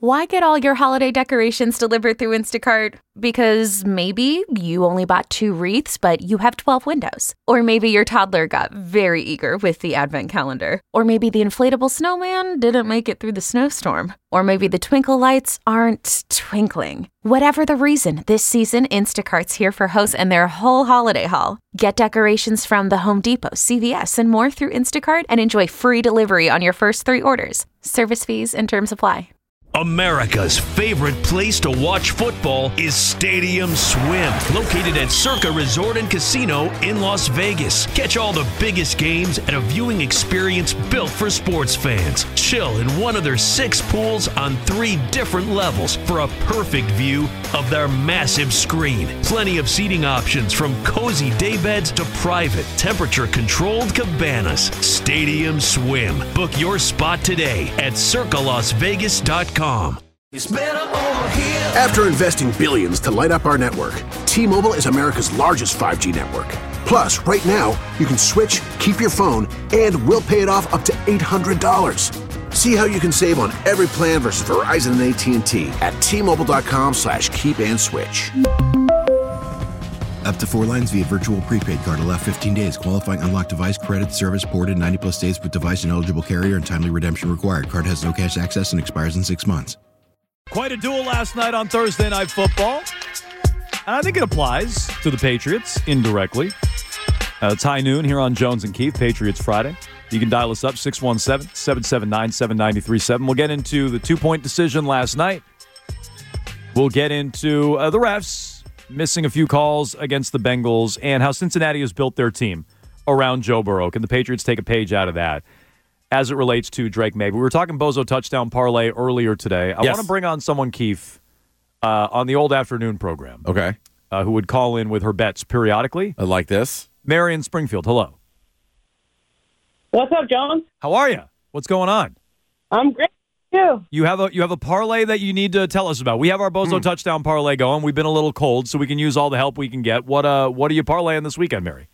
Why get all your holiday decorations delivered through Instacart? Because maybe you only bought 2 wreaths, but you have 12 windows. Or maybe your toddler got very eager with the advent calendar. Or maybe the inflatable snowman didn't make it through the snowstorm. Or maybe the twinkle lights aren't twinkling. Whatever the reason, this season, Instacart's here for hosts and their whole holiday haul. Get decorations from the Home Depot, CVS, and more through Instacart and enjoy free delivery on your first 3 orders. Service fees and terms apply. America's favorite place to watch football is Stadium Swim, located at Circa Resort and Casino in Las Vegas. Catch all the biggest games at a viewing experience built for sports fans. Chill in one of their 6 pools on 3 different levels for a perfect view of their massive screen. Plenty of seating options from cozy daybeds to private, temperature-controlled cabanas. Stadium Swim. Book your spot today at circalasvegas.com. It's better over here. After investing billions to light up our network, T-Mobile is America's largest 5G network. Plus, right now, you can switch, keep your phone, and we'll pay it off up to $800. See how you can save on every plan versus Verizon and AT&T at T-Mobile.com/keep-and-switch. Up to 4 lines via virtual prepaid card. Allow 15 days. Qualifying unlocked device credit service ported 90-plus days with device and eligible carrier and timely redemption required. Card has no cash access and expires in 6 months. Quite a duel last night on Thursday Night Football. And I think it applies to the Patriots indirectly. It's high noon here on Jones and Keefe, Patriots Friday. You can dial us up, 617-779-7937. We'll get into the 2-point decision last night. We'll get into the refs missing a few calls against the Bengals and how Cincinnati has built their team around Joe Burrow. Can the Patriots take a page out of that as it relates to Drake May? We were talking Bozo touchdown parlay earlier today. I want to bring on someone, Keefe, on the old afternoon program. Okay. Who would call in with her bets periodically. I like this. Mary in Springfield, hello. What's up, John? How are you? What's going on? I'm great. You have a parlay that you need to tell us about. We have our Bozo touchdown parlay going. We've been a little cold, so we can use all the help we can get. What are you parlaying this weekend, Mary?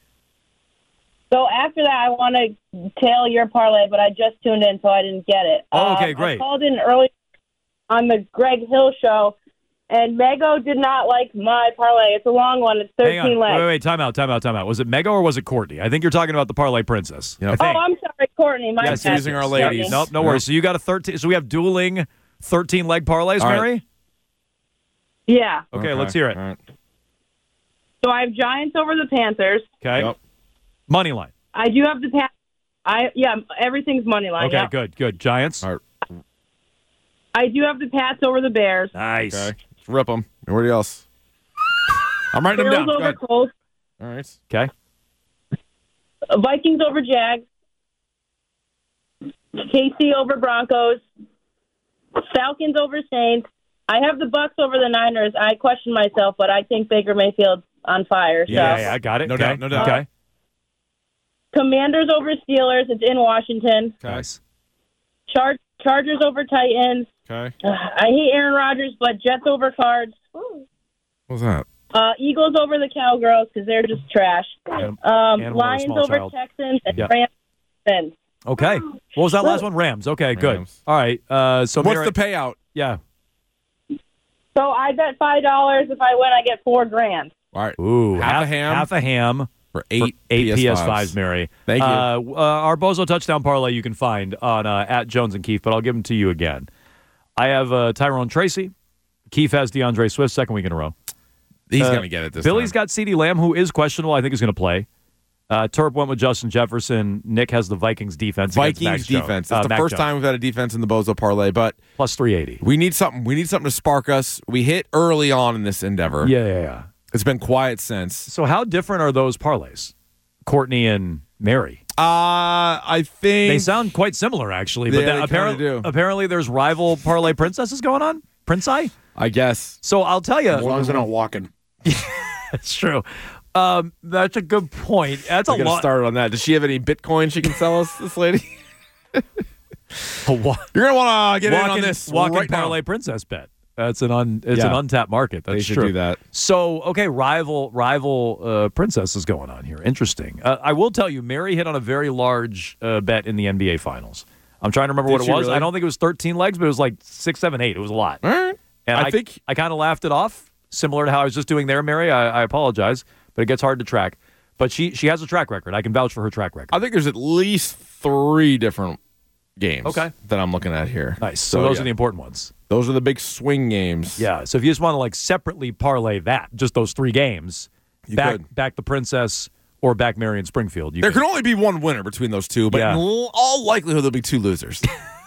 So after that, I want to tell your parlay, but I just tuned in, so I didn't get it. Oh, okay, great. I called in early on the Greg Hill show, and Mego did not like my parlay. It's a long one. It's 13 legs. Wait, time out. Was it Mego or was it Courtney? I think you're talking about the parlay princess. Oh, I'm sorry, Courtney. My yes, bad. Using our ladies. Nope, no worries. So you got a 13. So we have dueling 13-leg parlays, All right. Mary? Yeah. Okay, let's hear it. All right. So I have Giants over the Panthers. Okay. Yep. Money line. I do have the everything's money line. Okay, yep. good. Giants. All right. I do have the Pats over the Bears. Nice. Okay. Let's rip them. Anybody else? I'm writing them Bills down. Go over ahead. Colts. All right. Okay. Vikings over Jags. KC over Broncos. Falcons over Saints. I have the Bucks over the Niners. I question myself, but I think Baker Mayfield's on fire. So. Yeah, I got it. No doubt. Okay. Commanders over Steelers. It's in Washington. Okay. Nice. Chargers over Titans. Okay. I hate Aaron Rodgers, but Jets over Cards. What's that? Eagles over the Cowgirls because they're just trash. Animal Lions small over child. Texans and Yep. Rams. Okay. What was that last one? Rams. Okay, good. Rams. All right. So What's Mary, the payout? Yeah. So I bet $5. If I win, I get $4,000. All right. Ooh, half a ham. Half a ham. For eight PS5s, Mary. Thank you. Our Bozo touchdown parlay you can find on at Jones and Keefe, but I'll give them to you again. I have Tyrone Tracy. Keefe has DeAndre Swift, second week in a row. He's going to get it this Billy's time. got CeeDee Lamb, who is questionable. I think he's going to play. Turp went with Justin Jefferson. Nick has the Vikings defense. Vikings against Mac defense. Jones. It's the Mac first Jones. time we've had a defense in the Bozo parlay, but Plus 380. we need something. We need something to spark us. We hit early on in this endeavor. Yeah. It's been quiet since. So how different are those parlays? Courtney and Mary. I think They sound quite similar, actually. But Yeah, they kinda do. apparently there's rival parlay princesses going on. Prince-I? I guess. So I'll tell you. As long as they're not walking. That's true. That's a good point. That's We're a going to lot. start on that. Does she have any Bitcoin she can sell us, this lady? A wa- You're going to want to get in on walk-in- this walk-in right now. parlay princess bet. That's an an untapped market. That's They should true. do that. So okay, rival princess is going on here. Interesting. I will tell you, Mary hit on a very large bet in the NBA Finals. I'm trying to remember what it was. Really? I don't think it was 13 legs, but it was like 6, 7, 8. It was a lot. All right. And I think I kind of laughed it off, similar to how I was just doing there, Mary. I apologize, but it gets hard to track. But she has a track record. I can vouch for her track record. I think there's at least 3 different games that I'm looking at here. Nice. So those are the important ones. Those are the big swing games. Yeah. So if you just want to like separately parlay that, just those 3 games, back the Princess or back Marion Springfield. There can only be one winner between those two, but in all likelihood there'll be 2 losers.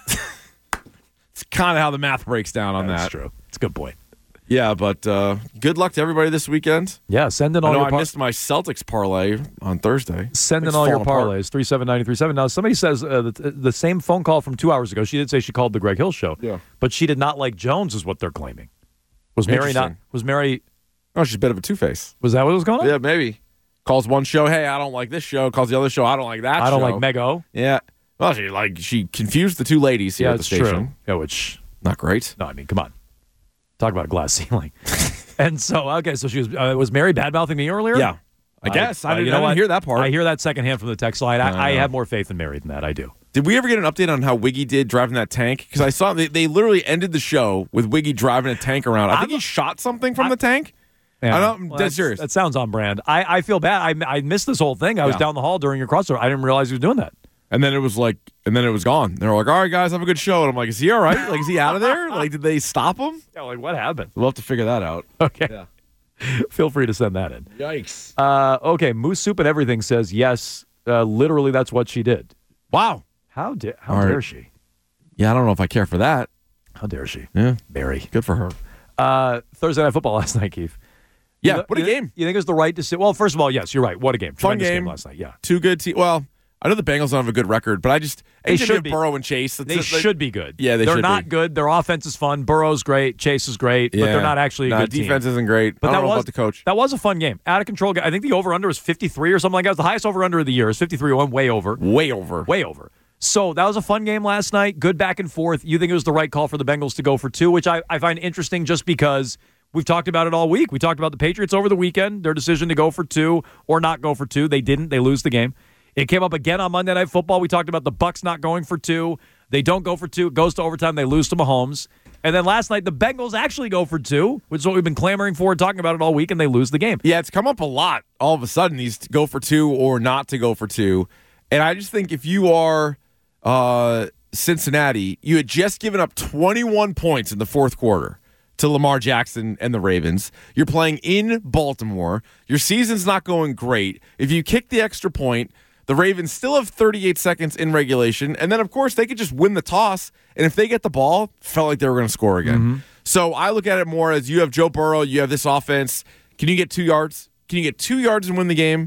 It's kind of how the math breaks down on that. That's true. It's a good point. Yeah, but good luck to everybody this weekend. Yeah, send in all your I missed my Celtics parlay on Thursday. Send in all your parlays, 37937. Now, somebody says the same phone call from 2 hours ago. She did say she called the Greg Hill show. Yeah. But she did not like Jones is what they're claiming. Was Mary not? Was Mary? Oh, she's a bit of a two-face. Was that what was going on? Yeah, maybe. Calls one show, hey, I don't like this show. Calls the other show, I don't like that show. I don't like Mego. Yeah. Well, she confused the 2 ladies here at the station. True. Yeah, which... Not great. No, I mean, come on. Talk about a glass ceiling. And so, so she was Mary bad-mouthing me earlier? Yeah. I guess. I didn't hear that part. I hear that secondhand from the text line. I have more faith in Mary than that. I do. Did we ever get an update on how Wiggy did driving that tank? Because I saw they literally ended the show with Wiggy driving a tank around. I think he shot something from the tank. Yeah. I'm dead serious. That sounds on brand. I feel bad. I missed this whole thing. I was down the hall during your crossover. I didn't realize he was doing that. And then it was gone. They were like, all right, guys, have a good show. And I'm like, is he all right? Like, is he out of there? Like, did they stop him? Yeah, like, what happened? We'll have to figure that out. Okay. Yeah. Feel free to send that in. Yikes. Okay, Moose Soup and Everything says, yes, literally that's what she did. Wow. How dare she? Yeah, I don't know if I care for that. How dare she? Yeah. Mary. Good for her. Thursday Night Football last night, Keith. Yeah, what a game. You think it was the right decision? Well, first of all, yes, you're right. What a game. Fun Tremendous game last night, yeah. 2 good teams. Well, I know the Bengals don't have a good record, but they should be. Burrow and Chase. They should be good. Yeah, they're not good. Their offense is fun. Burrow's great. Chase is great, but they're not actually a good team. Defense isn't great. But I don't know about the coach. That was a fun game. Out of control. I think the over-under was 53 or something like that. It was the highest over-under of the year. It was 53. Went way over. Way over. Way over. So that was a fun game last night. Good back and forth. You think it was the right call for the Bengals to go for 2, which I find interesting just because we've talked about it all week. We talked about the Patriots over the weekend, their decision to go for 2 or not go for 2. They didn't. They lose the game. It came up again on Monday Night Football. We talked about the Bucs not going for 2. They don't go for 2. It goes to overtime. They lose to Mahomes. And then last night, the Bengals actually go for 2, which is what we've been clamoring for and talking about it all week, and they lose the game. Yeah, it's come up a lot all of a sudden, these to go for 2 or not to go for 2. And I just think if you are Cincinnati, you had just given up 21 points in the fourth quarter to Lamar Jackson and the Ravens. You're playing in Baltimore. Your season's not going great. If you kick the extra point, the Ravens still have 38 seconds in regulation. And then, of course, they could just win the toss. And if they get the ball, felt like they were going to score again. Mm-hmm. So I look at it more as you have Joe Burrow, you have this offense. Can you get 2 yards? Can you get 2 yards and win the game?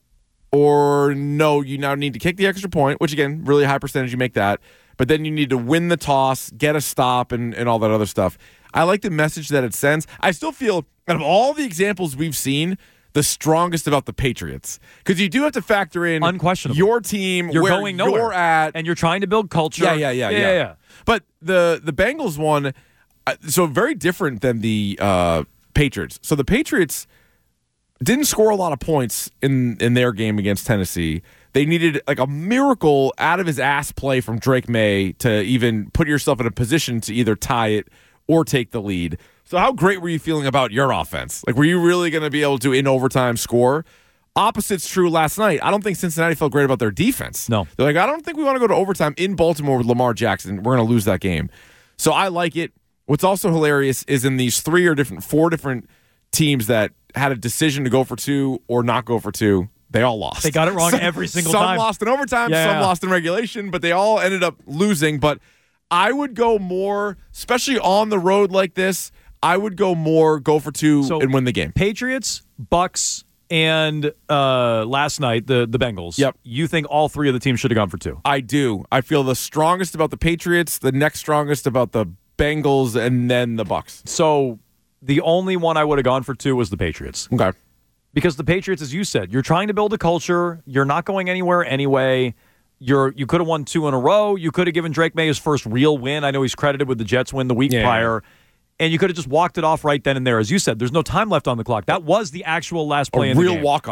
Or no, you now need to kick the extra point, which, again, really high percentage you make that. But then you need to win the toss, get a stop, and all that other stuff. I like the message that it sends. I still feel, out of all the examples we've seen, the strongest about the Patriots. Because you do have to factor in unquestionable your team, you're where going nowhere. You're at. And you're trying to build culture. Yeah. But the Bengals one, so very different than the Patriots. So the Patriots didn't score a lot of points in their game against Tennessee. They needed like a miracle out of his ass play from Drake May to even put yourself in a position to either tie it or take the lead. So how great were you feeling about your offense? Like, were you really going to be able to, in overtime, score? Opposite's true last night. I don't think Cincinnati felt great about their defense. No. They're like, I don't think we want to go to overtime in Baltimore with Lamar Jackson. We're going to lose that game. So I like it. What's also hilarious is in these four different teams that had a decision to go for 2 or not go for 2, they all lost. They got it wrong every single time. Some lost in overtime, some lost in regulation, but they all ended up losing. But I would go more, especially on the road like this, I would go for 2 and win the game. Patriots, Bucs, and last night, the Bengals. Yep. You think all 3 of the teams should have gone for 2? I do. I feel the strongest about the Patriots, the next strongest about the Bengals, and then the Bucs. So the only one I would have gone for 2 was the Patriots. Okay. Because the Patriots, as you said, you're trying to build a culture. You're not going anywhere anyway. You could have won 2 in a row. You could have given Drake May his first real win. I know he's credited with the Jets win the week prior. And you could have just walked it off right then and there. As you said, there's no time left on the clock. That was the actual last play in the game. A real walk-off.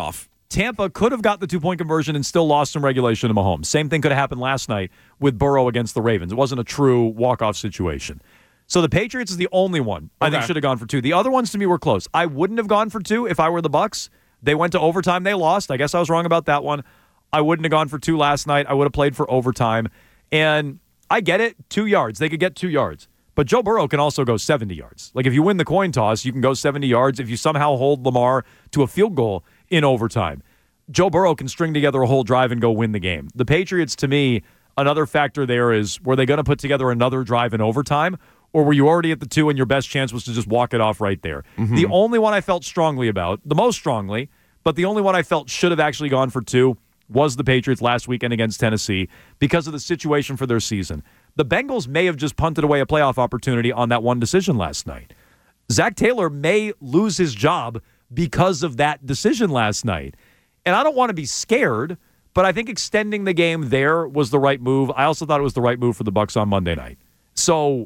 Tampa could have got the 2-point conversion and still lost in regulation to Mahomes. Same thing could have happened last night with Burrow against the Ravens. It wasn't a true walk-off situation. So the Patriots is the only one I think should have gone for 2. The other ones to me were close. I wouldn't have gone for 2 if I were the Bucs. They went to overtime. They lost. I guess I was wrong about that one. I wouldn't have gone for 2 last night. I would have played for overtime. And I get it, 2 yards. They could get 2 yards. But Joe Burrow can also go 70 yards. Like, if you win the coin toss, you can go 70 yards. If you somehow hold Lamar to a field goal in overtime, Joe Burrow can string together a whole drive and go win the game. The Patriots, to me, another factor there is, were they going to put together another drive in overtime, or were you already at the 2 and your best chance was to just walk it off right there? Mm-hmm. The only one I felt strongly about, the most strongly, but the only one I felt should have actually gone for 2 was the Patriots last weekend against Tennessee because of the situation for their season. The Bengals may have just punted away a playoff opportunity on that one decision last night. Zach Taylor may lose his job because of that decision last night. And I don't want to be scared, but I think extending the game there was the right move. I also thought it was the right move for the Bucs on Monday night. So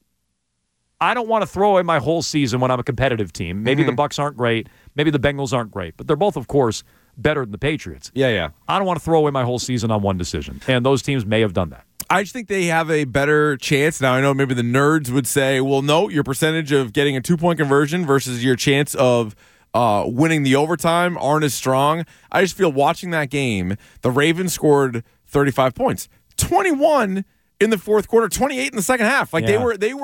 I don't want to throw away my whole season when I'm a competitive team. Maybe the Bucs aren't great. Maybe the Bengals aren't great. But they're both, of course, better than the Patriots. Yeah. I don't want to throw away my whole season on one decision. And those teams may have done that. I just think they have a better chance. Now, I know maybe the nerds would say, well, no, your percentage of getting a 2-point conversion versus your chance of winning the overtime aren't as strong. I just feel watching that game, the Ravens scored 35 points, 21 in the fourth quarter, 28 in the second half. Like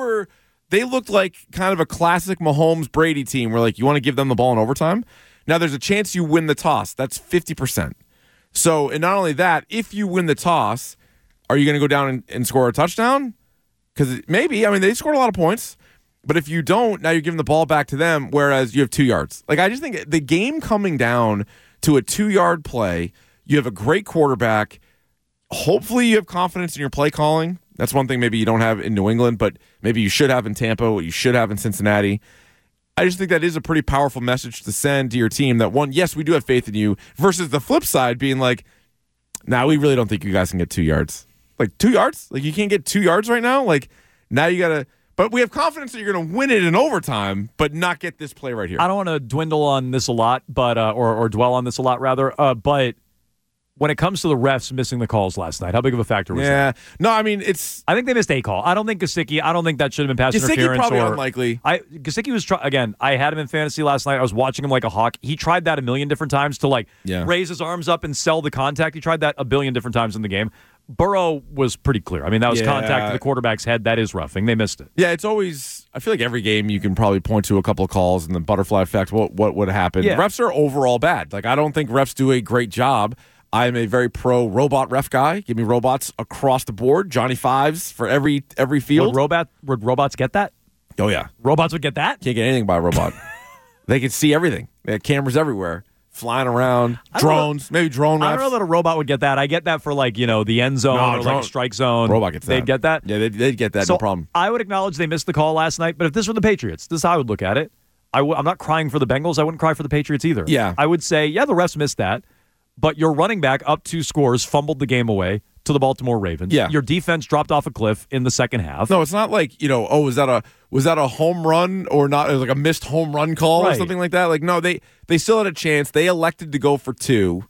they looked like kind of a classic Mahomes Brady team where, like, you want to give them the ball in overtime. Now there's a chance you win the toss. That's 50%. So, and not only that, if you win the toss, are you going to go down and score a touchdown? Because maybe, I mean, they scored a lot of points. But if you don't, now you're giving the ball back to them, whereas you have 2 yards. Like, I just think the game coming down to a 2-yard play, you have a great quarterback. Hopefully you have confidence in your play calling. That's one thing maybe you don't have in New England, but maybe you should have in Tampa, what you should have in Cincinnati. I just think that is a pretty powerful message to send to your team that, one, yes, we do have faith in you, versus the flip side being like, nah, we really don't think you guys can get 2 yards. Like, 2 yards? Like, you can't get 2 yards right now? Like, now you got to... But we have confidence that you're going to win it in overtime, but not get this play right here. I don't want to dwindle on this a lot, but or dwell on this a lot, rather. But when it comes to the refs missing the calls last night, how big of a factor was that? Yeah. No, I mean, it's... I think they missed a call. I don't think Gesicki, I don't think that should have been pass interference. Gesicki probably unlikely. Gesicki was, again, I had him in fantasy last night. I was watching him like a hawk. He tried that a million different times to, like, raise his arms up and sell the contact. He tried that a billion different times in the game. Burrow was pretty clear. I mean, that was contact to the quarterback's head. That is roughing. They missed it. Yeah, it's always... I feel like every game you can probably point to a couple of calls and the butterfly effect, what would happen. Yeah. Refs are overall bad. Like, I don't think refs do a great job. I'm a very pro-robot ref guy. Give me robots across the board. Johnny Fives for every field. Would robots get that? Oh, yeah. Robots would get that? Can't get anything by a robot. They can see everything. They have cameras everywhere. Flying around, drones, maybe drone refs. I don't know that a robot would get that. I get that for, like, the end zone or like a strike zone. Robot gets that. They'd get that? Yeah, they'd get that, so no problem. I would acknowledge they missed the call last night, but if this were the Patriots, this is how I would look at it. I'm not crying for the Bengals. I wouldn't cry for the Patriots either. Yeah. I would say, the refs missed that, but your running back up 2 scores fumbled the game away to the Baltimore Ravens. Yeah. Your defense dropped off a cliff in the second half. No, it's not like, was that a home run or not? It was like a missed home run call or something like that. Like, no, they still had a chance. They elected to go for 2.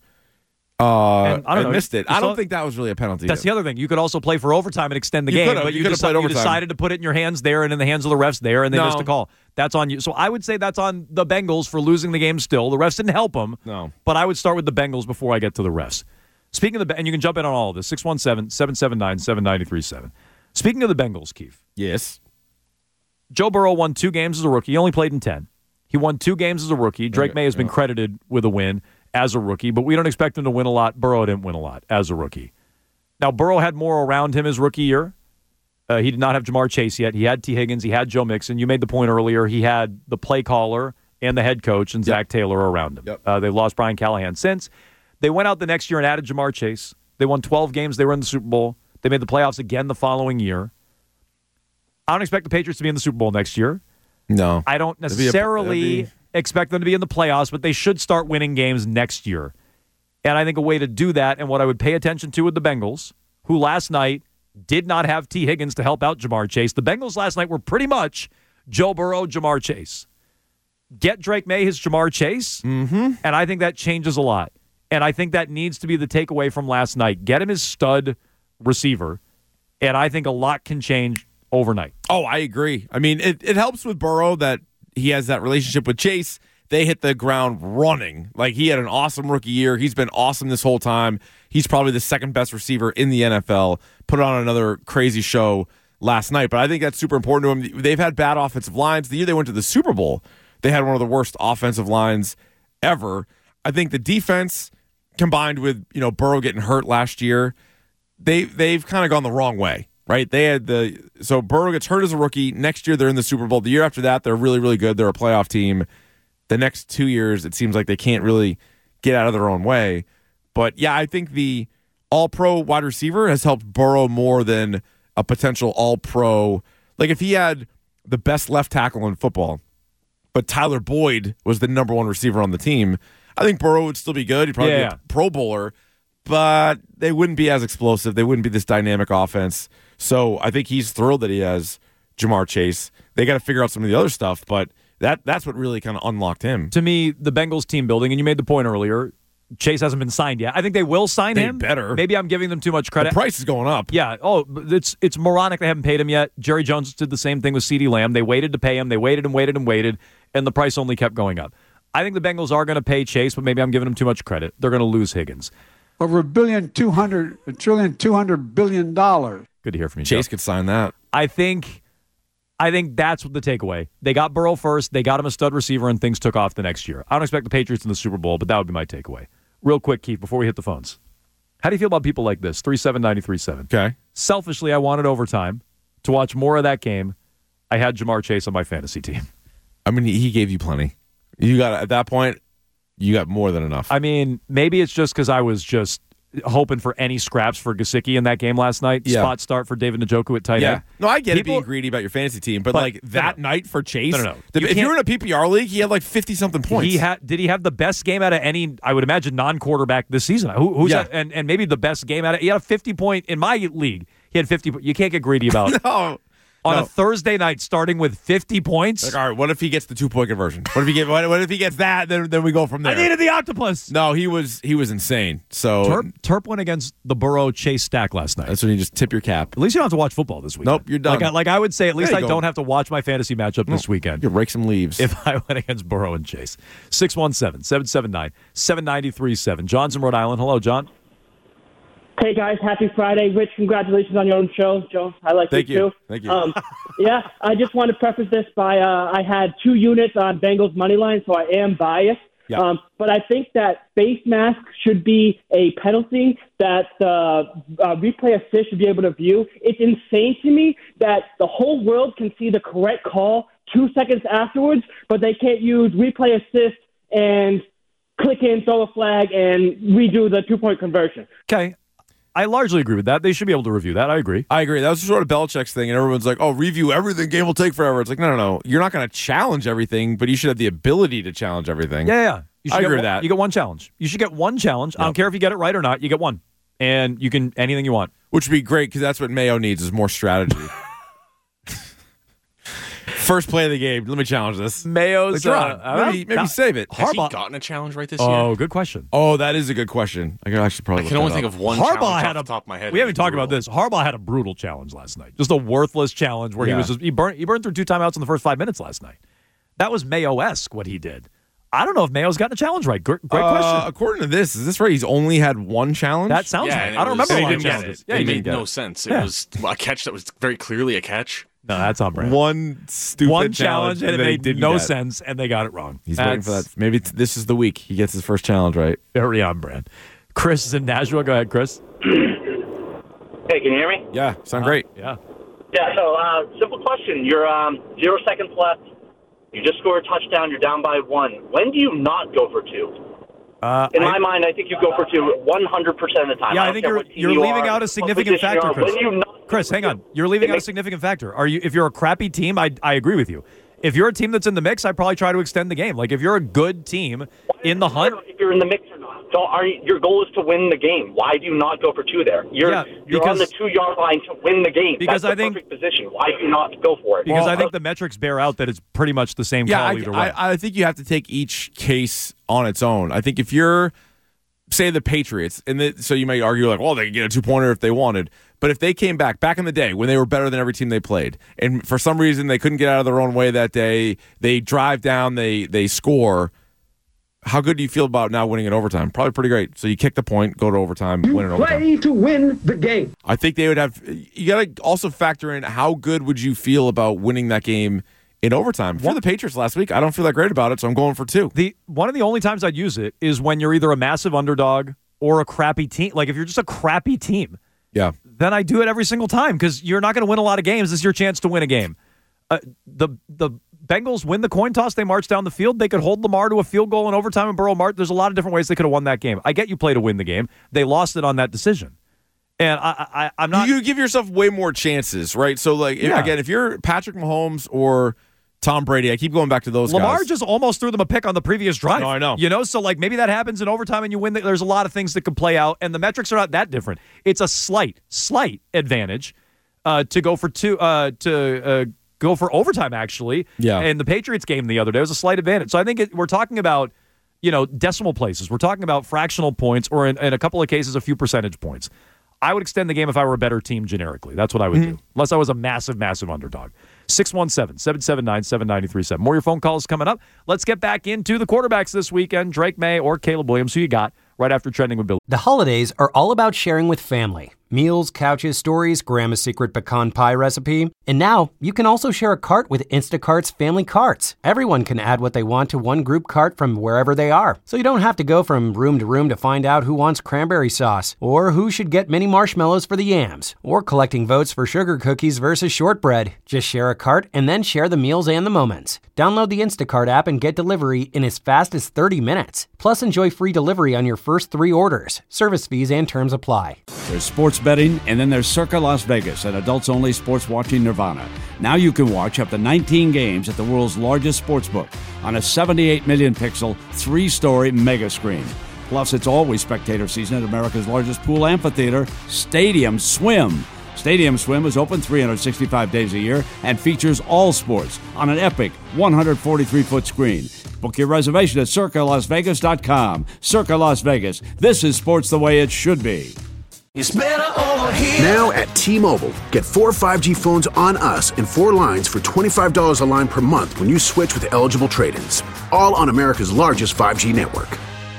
And missed it. I don't think that was really a penalty. That's the other thing. You could also play for overtime and extend the game, but you decided to put it in your hands there and in the hands of the refs there, and they missed a call. That's on you. So I would say that's on the Bengals for losing the game still. The refs didn't help them. No. But I would start with the Bengals before I get to the refs. Speaking of and you can jump in on all of this, 617-779-7937. Speaking of the Bengals, Keith. Yes. Joe Burrow won 2 games as a rookie. He only played in 10. He won 2 games as a rookie. Drake May has been credited with a win as a rookie, but we don't expect him to win a lot. Burrow didn't win a lot as a rookie. Now, Burrow had more around him his rookie year. He did not have Jamar Chase yet. He had T. Higgins. He had Joe Mixon. You made the point earlier. He had the play caller and the head coach and Zach Taylor around him. Yep. They've lost Brian Callahan since. They went out the next year and added Jamar Chase. They won 12 games. They were in the Super Bowl. They made the playoffs again the following year. I don't expect the Patriots to be in the Super Bowl next year. No. I don't necessarily expect them to be in the playoffs, but they should start winning games next year. And I think a way to do that, and what I would pay attention to with the Bengals, who last night did not have T. Higgins to help out Jamar Chase. The Bengals last night were pretty much Joe Burrow, Jamar Chase. Get Drake May his Jamar Chase, and I think that changes a lot. And I think that needs to be the takeaway from last night. Get him his stud receiver, and I think a lot can change overnight. Oh, I agree. I mean, it helps with Burrow that he has that relationship with Chase. They hit the ground running. Like, he had an awesome rookie year. He's been awesome this whole time. He's probably the second best receiver in the NFL. Put on another crazy show last night, but I think that's super important to him. They've had bad offensive lines. The year they went to the Super Bowl, they had one of the worst offensive lines ever. I think the defense, combined with Burrow getting hurt last year, they've kind of gone the wrong way, right? So Burrow gets hurt as a rookie. Next year they're in the Super Bowl. The year after that they're really, really good. They're a playoff team. The next 2 years it seems like they can't really get out of their own way. But yeah, I think the All-Pro wide receiver has helped Burrow more than a potential All-Pro. Like, if he had the best left tackle in football, but Tyler Boyd was the number one receiver on the team, I think Burrow would still be good. He'd probably be a Pro Bowler, but they wouldn't be as explosive. They wouldn't be this dynamic offense. So I think he's thrilled that he has Jamar Chase. They got to figure out some of the other stuff, but that's what really kind of unlocked him. To me, the Bengals team building, and you made the point earlier, Chase hasn't been signed yet. I think they will sign him. Better. Maybe I'm giving them too much credit. The price is going up. Yeah. Oh, it's moronic they haven't paid him yet. Jerry Jones did the same thing with CeeDee Lamb. They waited to pay him. They waited and waited and waited, and the price only kept going up. I think the Bengals are going to pay Chase, but maybe I'm giving them too much credit. They're going to lose Higgins. Over $1.2 trillion. Good to hear from you, Chase Joe. could sign that. I think that's the takeaway. They got Burrow first. They got him a stud receiver, and things took off the next year. I don't expect the Patriots in the Super Bowl, but that would be my takeaway. Real quick, Keith, before we hit the phones. How do you feel about people like this? 37937. Okay. Selfishly, I wanted overtime. To watch more of that game, I had Jamar Chase on my fantasy team. I mean, he gave you plenty. At that point, you got more than enough. I mean, maybe it's just because I was just hoping for any scraps for Gesicki in that game last night. Yeah. Spot start for David Njoku at tight end. No, I get it being greedy about your fantasy team, but like that night for Chase, no. If you're in a PPR league, he had like 50-something points. Did he have the best game out of any, I would imagine, non-quarterback this season? Who's that? And maybe the best game out of, he had a 50-point, in my league, he had 50. You can't get greedy about No. On a Thursday night, starting with 50 points. Like, all right, what if he gets the 2-point conversion? What if he gets that? Then we go from there. I needed the octopus. No, he was insane. So Terp went against the Burrow Chase stack last night. That's when you just tip your cap. At least you don't have to watch football this weekend. Nope, you're done. Like I would say, at least I don't have to watch my fantasy matchup this weekend. You rake some leaves. If I went against Burrow and Chase. 617-779-7937. John's in Rhode Island. Hello, John. Hey, guys. Happy Friday. Rich, congratulations on your own show. Joe, I like you too. Thank you. Yeah, I just want to preface this by I had 2 units on Bengals money line, so I am biased. Yeah. But I think that face mask should be a penalty that replay assist should be able to view. It's insane to me that the whole world can see the correct call 2 seconds afterwards, but they can't use replay assist and click in, throw a flag, and redo the 2-point conversion. Okay. I largely agree with that. They should be able to review that. I agree. That was sort of Belichick's thing, and everyone's like, oh, review everything. Game will take forever. It's like, no. You're not going to challenge everything, but you should have the ability to challenge everything. Yeah. I agree with that. You get one challenge. You should get one challenge. Yep. I don't care if you get it right or not. You get one. And you can anything you want. Which would be great because that's what Mayo needs is more strategy. First play of the game. Let me challenge this. Mayo's maybe save it. Has he gotten a challenge right this year? Oh, good question. Oh, that is a good question. I can only think of one challenge off the top of my head. We haven't talked about this. Harbaugh had a brutal challenge last night. Just a worthless challenge where he burned through 2 timeouts in the first 5 minutes last night. That was Mayo-esque what he did. I don't know if Mayo's gotten a challenge right. Great question. According to this, is this right? He's only had one challenge? That sounds right. I don't remember a lot of challenges. It made no sense. It was a catch that was very clearly a catch. No, that's on brand. One stupid challenge and it made no sense, and they got it wrong. He's waiting for that. Maybe this is the week he gets his first challenge right. Very on brand. Chris is in Nashville. Go ahead, Chris. Hey, can you hear me? Yeah, sound great. Yeah. Yeah, so simple question. You're 0 seconds left. You just scored a touchdown. You're down by 1. When do you not go for 2? In my mind, I think you go for 2 100% of the time. Yeah, I think you're leaving out a significant factor, Chris. Chris, hang on. You're leaving out a significant factor. If you're a crappy team, I agree with you. If you're a team that's in the mix, I'd probably try to extend the game. Like, if you're a good team in the hunt. If you're in the mix or not. Your goal is to win the game. Why do you not go for 2 there? You're on the 2-yard line to win the game. Because That's the perfect position. Why do you not go for it? Because I think the metrics bear out that it's pretty much the same call either way. I think you have to take each case on its own. I think if you're say the Patriots, so you might argue like, well, they could get a 2-pointer if they wanted. But if they came back in the day when they were better than every team they played, and for some reason they couldn't get out of their own way that day, they drive down, they score. How good do you feel about now winning in overtime? Probably pretty great. So you kick the point, go to overtime, win in overtime. Play to win the game. I think they would have. You got to also factor in how good would you feel about winning that game in overtime. For the Patriots last week, I don't feel that great about it, so I'm going for 2. One of the only times I'd use it is when you're either a massive underdog or a crappy team. Like if you're just a crappy team, then I do it every single time because you're not going to win a lot of games. This is your chance to win a game. The Bengals win the coin toss. They march down the field. They could hold Lamar to a field goal in overtime and Burrow Mart. There's a lot of different ways they could have won that game. I get you play to win the game. They lost it on that decision. And I'm not. You give yourself way more chances, right? So, again, if you're Patrick Mahomes or Tom Brady, I keep going back to those guys. Lamar just almost threw them a pick on the previous drive. No, I know. So maybe that happens in overtime and you win. There's a lot of things that could play out, and the metrics are not that different. It's a slight advantage to go for 2. Go for overtime, actually. Yeah. In the Patriots game the other day, it was a slight advantage. So I think we're talking about, decimal places. We're talking about fractional points, or in a couple of cases, a few percentage points. I would extend the game if I were a better team generically. That's what I would do, unless I was a massive, massive underdog. 617-779-7937. More of your phone calls coming up. Let's get back into the quarterbacks this weekend. Drake May or Caleb Williams. Who you got right after Trending with Bill? The holidays are all about sharing with family. Meals, couches, stories, Grandma's secret pecan pie recipe. And now, you can also share a cart with Instacart's Family Carts. Everyone can add what they want to one group cart from wherever they are. So you don't have to go from room to room to find out who wants cranberry sauce, or who should get mini marshmallows for the yams, or collecting votes for sugar cookies versus shortbread. Just share a cart and then share the meals and the moments. Download the Instacart app and get delivery in as fast as 30 minutes. Plus, enjoy free delivery on your first 3 orders. Service fees and terms apply. There's sports betting, and then there's Circa Las Vegas, an adults-only sports watching nirvana. Now you can watch up to 19 games at the world's largest sportsbook on a 78 million pixel, 3-story mega screen. Plus, it's always spectator season at America's largest pool amphitheater, Stadium Swim. Stadium Swim is open 365 days a year and features all sports on an epic 143-foot screen. Book your reservation at CircaLasVegas.com. Circa Las Vegas. This is sports the way it should be. It's better over here. Now at T-Mobile, get 4 5G phones on us and 4 lines for $25 a line per month when you switch with eligible trade-ins. All on America's largest 5G network.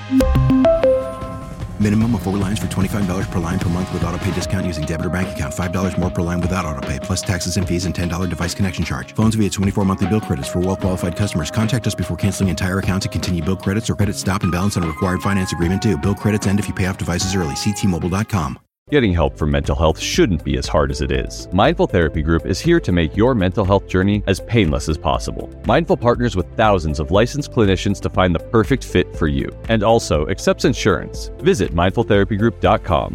Minimum of 4 lines for $25 per line per month with autopay discount using debit or bank account. $5 more per line without autopay, plus taxes and fees and $10 device connection charge. Phones via 24 monthly bill credits for well-qualified customers. Contact us before canceling entire account to continue bill credits or credit stop and balance on a required finance agreement due. Bill credits end if you pay off devices early. See T-Mobile.com. Getting help for mental health shouldn't be as hard as it is. Mindful Therapy Group is here to make your mental health journey as painless as possible. Mindful partners with thousands of licensed clinicians to find the perfect fit for you, and also accepts insurance. Visit mindfultherapygroup.com.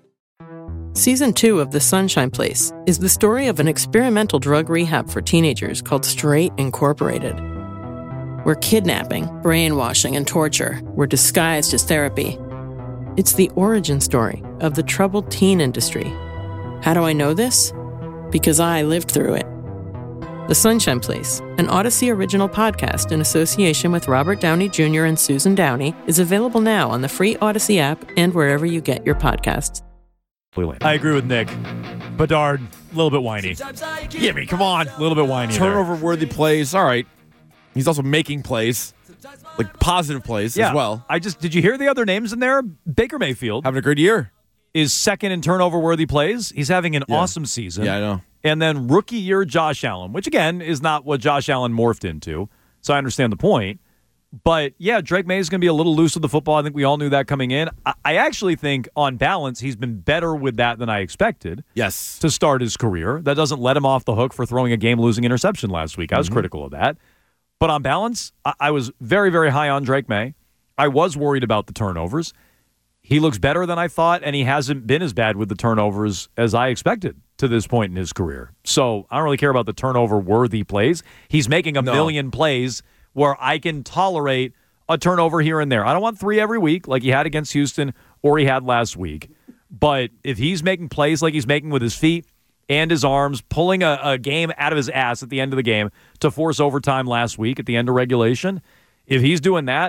Season 2 of The Sunshine Place is the story of an experimental drug rehab for teenagers called Straight Incorporated, where kidnapping, brainwashing, and torture were disguised as therapy. It's the origin story of the troubled teen industry. How do I know this? Because I lived through it. The Sunshine Place, an Odyssey original podcast in association with Robert Downey Jr. and Susan Downey, is available now on the free Odyssey app and wherever you get your podcasts. I agree with Nick. Bedard, a little bit whiny. Yeah, come on. A little bit whiny. Turnover-worthy plays. All right. He's also making plays. Like positive plays as well. Did you hear the other names in there? Baker Mayfield. Having a great year. Is second in turnover-worthy plays. He's having an awesome season. Yeah, I know. And then rookie year Josh Allen, which again is not what Josh Allen morphed into. So I understand the point. But yeah, Drake May is going to be a little loose with the football. I think we all knew that coming in. I actually think on balance, he's been better with that than I expected. Yes. To start his career. That doesn't let him off the hook for throwing a game-losing interception last week. I was critical of that. But on balance, I was very, very high on Drake May. I was worried about the turnovers. He looks better than I thought, and he hasn't been as bad with the turnovers as I expected to this point in his career. So I don't really care about the turnover-worthy plays. He's making a million plays where I can tolerate a turnover here and there. I don't want 3 every week like he had against Houston or he had last week. But if he's making plays like he's making with his feet and his arms, pulling a game out of his ass at the end of the game to force overtime last week at the end of regulation, if he's doing that,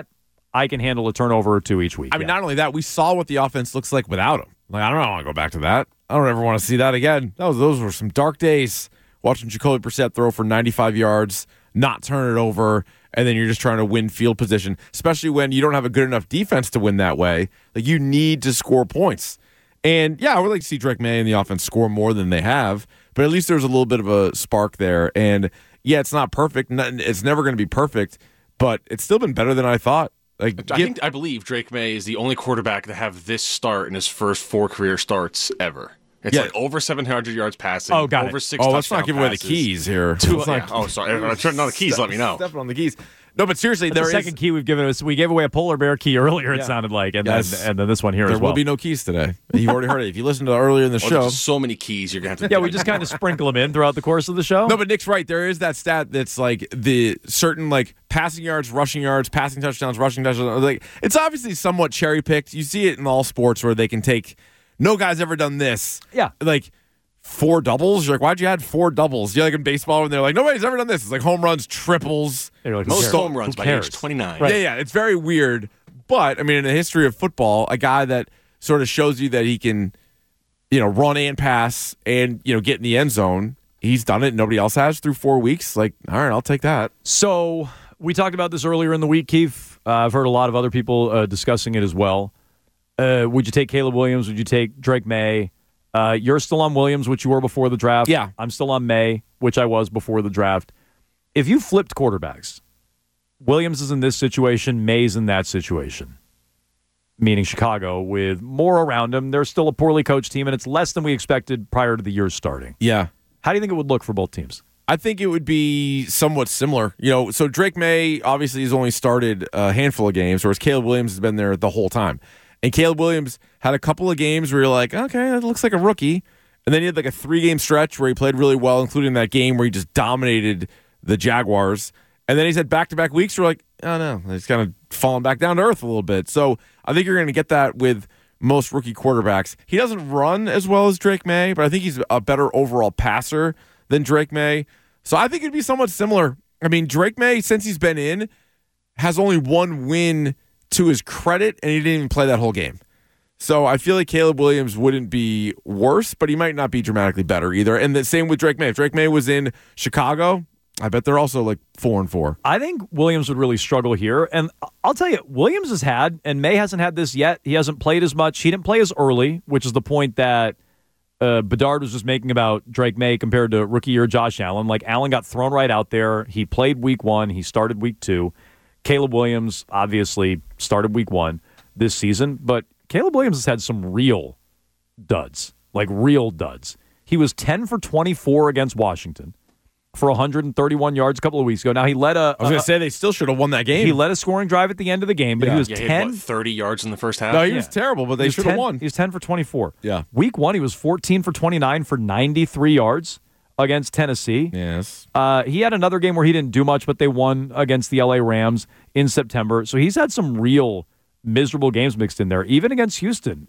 I can handle a turnover or two each week. I mean, not only that, we saw what the offense looks like without him. Like, I don't want to go back to that. I don't ever want to see that again. Those were some dark days. Watching Jacoby Brissett throw for 95 yards, not turn it over, and then you're just trying to win field position, especially when you don't have a good enough defense to win that way. Like, you need to score points. And, yeah, I would like to see Drake May and the offense score more than they have, but at least there's a little bit of a spark there. And, yeah, it's not perfect. It's never going to be perfect, but it's still been better than I thought. I believe Drake May is the only quarterback to have this start in his first 4 career starts ever. It's like over 700 yards passing. Oh, got over it. 6 let's not give away the keys here. Sorry. I'm turning on the keys. Let me know. Stepping on the keys. No, but seriously, the second key we've given us. We gave away a polar bear key earlier. It sounded like, and then this one here as well. There will be no keys today. You've already heard it. If you listened to earlier in the show, there's so many keys you're gonna have to. Yeah, we just kind of sprinkle them in throughout the course of the show. No, but Nick's right. There is that stat that's like the certain like passing yards, passing touchdowns, rushing touchdowns. Like, it's obviously somewhat cherry picked. You see it in all sports where they can take. No guy's ever done this. Yeah, like 4 doubles. You're like, why'd you add 4 doubles? You're like in baseball when they're like, nobody's ever done this. It's like home runs, triples. Like, most home runs by age 29. Right. Yeah. It's very weird. But I mean, in the history of football, a guy that sort of shows you that he can, run and pass and get in the end zone. He's done it. Nobody else has through 4 weeks. Like, all right, I'll take that. So we talked about this earlier in the week, Keith. I've heard a lot of other people discussing it as well. Would you take Caleb Williams? Would you take Drake May? You're still on Williams, which you were before the draft. Yeah. I'm still on May, which I was before the draft. If you flipped quarterbacks, Williams is in this situation, May's in that situation, meaning Chicago, with more around him. They're still a poorly coached team, and it's less than we expected prior to the year starting. Yeah. How do you think it would look for both teams? I think it would be somewhat similar. So Drake May obviously has only started a handful of games, whereas Caleb Williams has been there the whole time. And Caleb Williams had a couple of games where you're like, okay, that looks like a rookie. And then he had like a 3-game stretch where he played really well, including that game where he just dominated the Jaguars. And then he's had back-to-back weeks where you're like, oh no, he's kind of fallen back down to earth a little bit. So I think you're going to get that with most rookie quarterbacks. He doesn't run as well as Drake May, but I think he's a better overall passer than Drake May. So I think it'd be somewhat similar. I mean, Drake May, since he's been in, has only 1 win to his credit, and he didn't even play that whole game. So I feel like Caleb Williams wouldn't be worse, but he might not be dramatically better either. And the same with Drake May. If Drake May was in Chicago, I bet they're also like 4-4. I think Williams would really struggle here. And I'll tell you, Williams has had, and May hasn't had this yet. He hasn't played as much. He didn't play as early, which is the point that Bedard was just making about Drake May compared to rookie year Josh Allen. Like, Allen got thrown right out there. He played week 1. He started week 2. Caleb Williams obviously started week 1 this season, but Caleb Williams has had some real duds, like real duds. He was 10 for 24 against Washington for 131 yards a couple of weeks ago. Now, he led I was going to say they still should have won that game. He led a scoring drive at the end of the game, but he was 10. 30 yards in the first half? No, he was terrible, but they should have won. He was 10 for 24. Yeah. Week 1, he was 14 for 29 for 93 yards against Tennessee. Yes. He had another game where he didn't do much, but they won against the LA Rams in September. So he's had some real miserable games mixed in there. Even against Houston,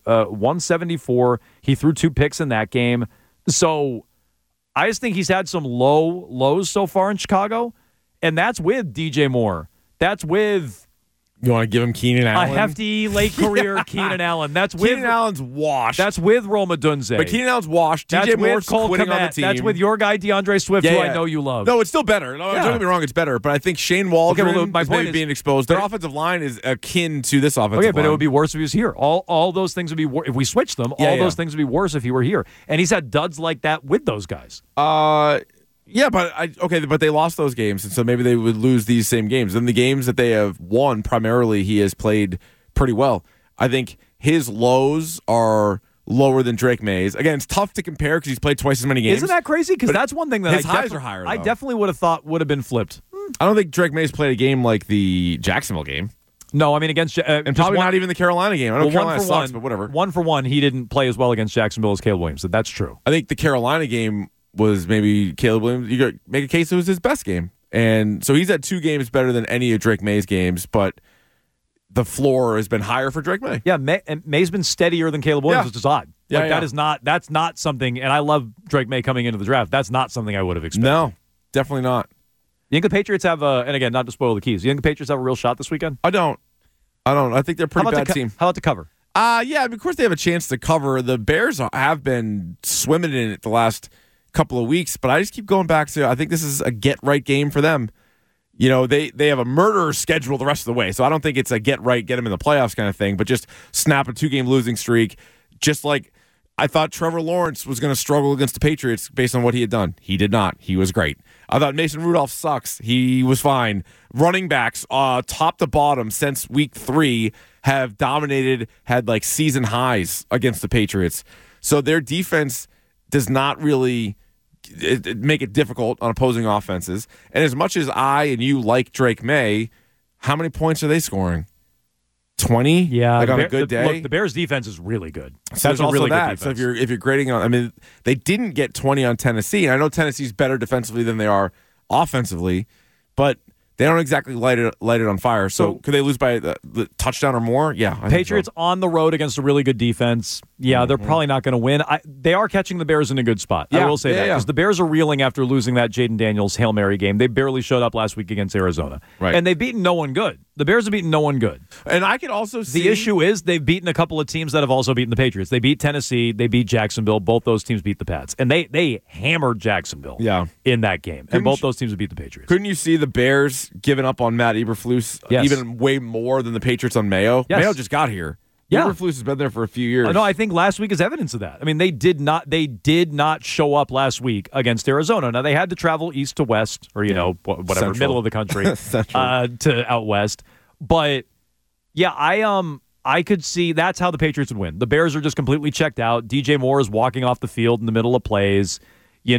174. He threw 2 picks in that game. So I just think he's had some lows so far in Chicago, and that's with DJ Moore. That's with... You want to give him Keenan Allen? A hefty late career Keenan Allen. That's with Keenan Allen's washed. That's with Rome Odunze. But Keenan Allen's washed. DJ Moore's quitting on the team. That's with your guy DeAndre Swift, who I know you love. No, it's still better. No, don't get me wrong, it's better. But I think Shane Waldron my point is being exposed. Their offensive line is akin to this offensive line. Okay, but it would be worse if he was here. All those things would be if we switched them. Those things would be worse if he were here. And he's had duds like that with those guys. Yeah, but but they lost those games, and so maybe they would lose these same games. And the games that they have won, primarily, he has played pretty well. I think his lows are lower than Drake May's. Again, it's tough to compare because he's played twice as many games. Isn't that crazy? Because that's one thing that his highs are higher. I definitely would have thought would have been flipped. I don't think Drake May's played a game like the Jacksonville game. No, I mean against and probably not even the Carolina game. I know Carolina sucks, but whatever. 1-for-1, he didn't play as well against Jacksonville as Caleb Williams. That's true. I think the Carolina game was maybe Caleb Williams. You could make a case it was his best game. And so he's had 2 games better than any of Drake May's games, but the floor has been higher for Drake May. Yeah, May's been steadier than Caleb Williams, which is odd. That's not something, and I love Drake May coming into the draft. That's not something I would have expected. No, definitely not. You think the Patriots have and again, not to spoil the keys, you think the Patriots have a real shot this weekend? I don't. I don't know. I think they're a pretty bad team. How about the cover? Yeah, of course they have a chance to cover. The Bears have been swimming in it the last couple of weeks, but I just keep going back to I think this is a get-right game for them. You know, they have a murder schedule the rest of the way, so I don't think it's a get-right, get them in the playoffs kind of thing, but just snap a 2-game losing streak, just like I thought Trevor Lawrence was going to struggle against the Patriots based on what he had done. He did not. He was great. I thought Mason Rudolph sucks. He was fine. Running backs, top to bottom, since week 3, have dominated, had like season highs against the Patriots. So their defense does not really make it difficult on opposing offenses. And as much as I and you like Drake May, how many points are they scoring? 20? Yeah, like on a good day. Look, the Bears' defense is really good. So That's a really good defense. So if you're grading on, I mean, they didn't get 20 on Tennessee, and I know Tennessee's better defensively than they are offensively, but they don't exactly light it on fire. So could they lose by the touchdown or more? Yeah. Patriots on the road against a really good defense. Yeah, they're probably not going to win. They are catching the Bears in a good spot. I will say that. Because the Bears are reeling after losing that Jaden Daniels Hail Mary game. They barely showed up last week against Arizona. Right. And they've beaten no one good. The Bears have beaten no one good. And I could also see... The issue is they've beaten a couple of teams that have also beaten the Patriots. They beat Tennessee. They beat Jacksonville. Both those teams beat the Pats. And they hammered Jacksonville in that game. And both those teams have beat the Patriots. Couldn't you see the Bears giving up on Matt Eberflus even way more than the Patriots on Mayo? Yes. Mayo just got here. Yeah. Eberflus has been there for a few years. No, I think last week is evidence of that. I mean, they did not show up last week against Arizona. Now, they had to travel east to west, or, whatever, Central. middle of the country to out west. But, yeah, I could see that's how the Patriots would win. The Bears are just completely checked out. DJ Moore is walking off the field in the middle of plays. Nick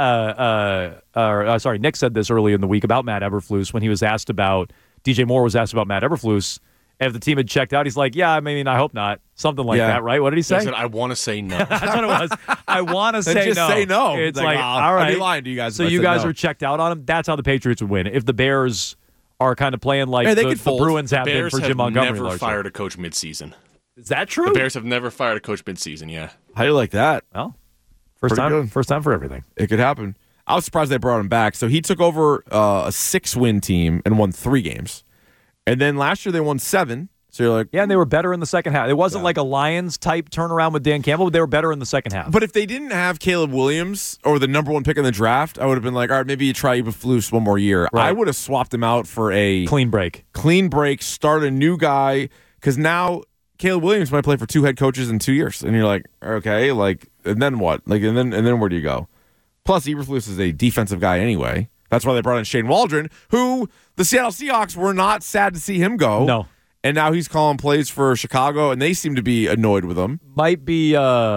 said this early in the week about Matt Eberflus when he was asked about, DJ Moore was asked about Matt Eberflus. And if the team had checked out, he's like, yeah, I mean, I hope not. Something like that, right? What did he say? He said, I want to say no. That's what it was. I want to say no. Just say no. It's like, all right. I'd be lying to you guys. So you guys are checked out on him. That's how the Patriots would win. If the Bears are kind of playing like the Bruins have been for Jim Montgomery. Bears have never fired a coach midseason. Is that true? The Bears have never fired a coach midseason, yeah. How do you like that? Well, first time for everything. It could happen. I was surprised they brought him back. So he took over a 6-win team and won 3 games. And then last year they won 7. So you're like... Yeah, and they were better in the second half. It wasn't like a Lions-type turnaround with Dan Campbell, but they were better in the second half. But if they didn't have Caleb Williams or the number 1 pick in the draft, I would have been like, all right, maybe you try Eberflus one more year. Right. I would have swapped him out for a... Clean break, start a new guy, because now Caleb Williams might play for 2 head coaches in 2 years. And you're like, okay, and then what? And then where do you go? Plus, Eberflus is a defensive guy anyway. That's why they brought in Shane Waldron, who the Seattle Seahawks were not sad to see him go. No. And now he's calling plays for Chicago, and they seem to be annoyed with him. Might be.